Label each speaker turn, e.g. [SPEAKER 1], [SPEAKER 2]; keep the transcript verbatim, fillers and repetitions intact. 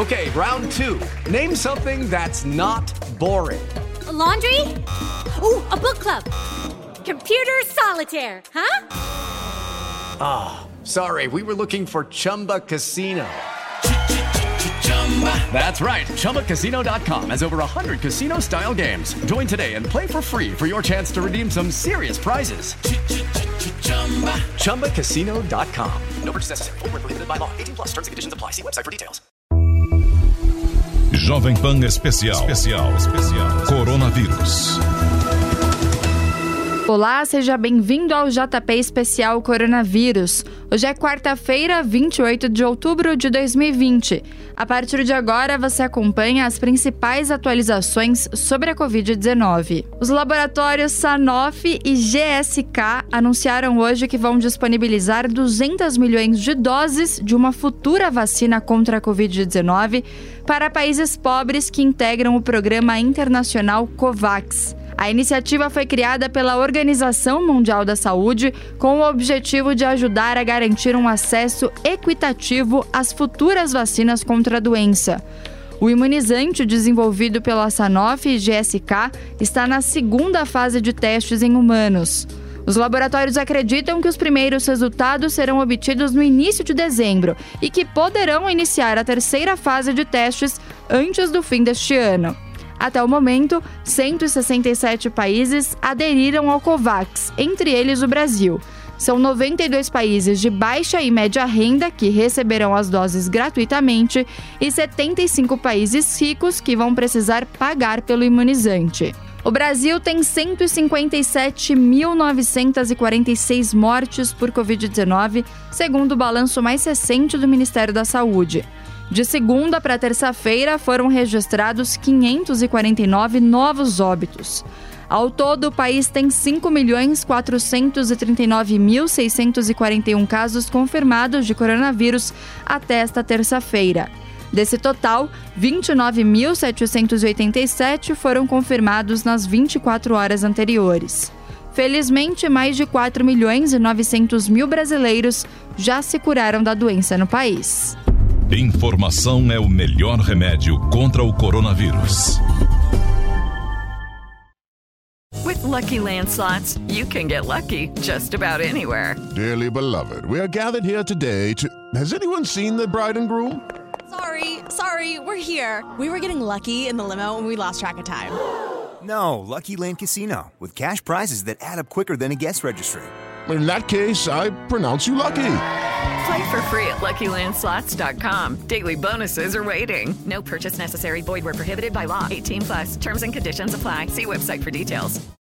[SPEAKER 1] Okay, round two. Name something that's not boring.
[SPEAKER 2] A laundry? Ooh, a book club. Computer solitaire, huh?
[SPEAKER 1] Ah, oh, sorry. We were looking for Chumba Casino. That's right. Chumba Casino dot com has over one hundred casino-style games. Join today and play for free for your chance to redeem some serious prizes. Chumba Casino dot com. No purchase necessary. Void where prohibited by law. eighteen plus. Terms and conditions apply. See website for details.
[SPEAKER 3] Jovem Pan Especial. Especial. Especial. Coronavírus.
[SPEAKER 4] Olá, seja bem-vindo ao J P Especial Coronavírus. Hoje é quarta-feira, vinte e oito de outubro de dois mil e vinte. A partir de agora, você acompanha as principais atualizações sobre a covid dezenove. Os laboratórios Sanofi e G S K anunciaram hoje que vão disponibilizar duzentos milhões de doses de uma futura vacina contra a covid dezenove para países pobres que integram o programa internacional COVAX. A iniciativa foi criada pela Organização Mundial da Saúde com o objetivo de ajudar a garantir um acesso equitativo às futuras vacinas contra a doença. O imunizante desenvolvido pela Sanofi e G S K está na segunda fase de testes em humanos. Os laboratórios acreditam que os primeiros resultados serão obtidos no início de dezembro e que poderão iniciar a terceira fase de testes antes do fim deste ano. Até o momento, cento e sessenta e sete países aderiram ao COVAX, entre eles o Brasil. São noventa e dois países de baixa e média renda que receberão as doses gratuitamente e setenta e cinco países ricos que vão precisar pagar pelo imunizante. O Brasil tem cento e cinquenta e sete mil novecentos e quarenta e seis mortes por covid dezenove, segundo o balanço mais recente do Ministério da Saúde. De segunda para terça-feira, foram registrados quinhentos e quarenta e nove novos óbitos. Ao todo, o país tem cinco milhões quatrocentos e trinta e nove mil seiscentos e quarenta e um casos confirmados de coronavírus até esta terça-feira. Desse total, vinte e nove mil setecentos e oitenta e sete foram confirmados nas vinte e quatro horas anteriores. Felizmente, mais de quatro milhões e novecentos mil brasileiros já se curaram da doença no país.
[SPEAKER 3] Informação é o melhor remédio contra o coronavírus.
[SPEAKER 5] With Lucky Land Slots, you can get lucky just about anywhere.
[SPEAKER 6] Dearly beloved, we are gathered here today to... Has anyone seen the bride and groom?
[SPEAKER 7] Sorry, sorry, we're here. We were getting lucky in the limo and we lost track of time.
[SPEAKER 8] No, Lucky Land Casino, with cash prizes that add up quicker than a guest registry.
[SPEAKER 6] In that case, I pronounce you lucky.
[SPEAKER 5] Play for free at Lucky Land Slots dot com. Daily bonuses are waiting. No purchase necessary. Void where prohibited by law. eighteen plus. Terms and conditions apply. See website for details.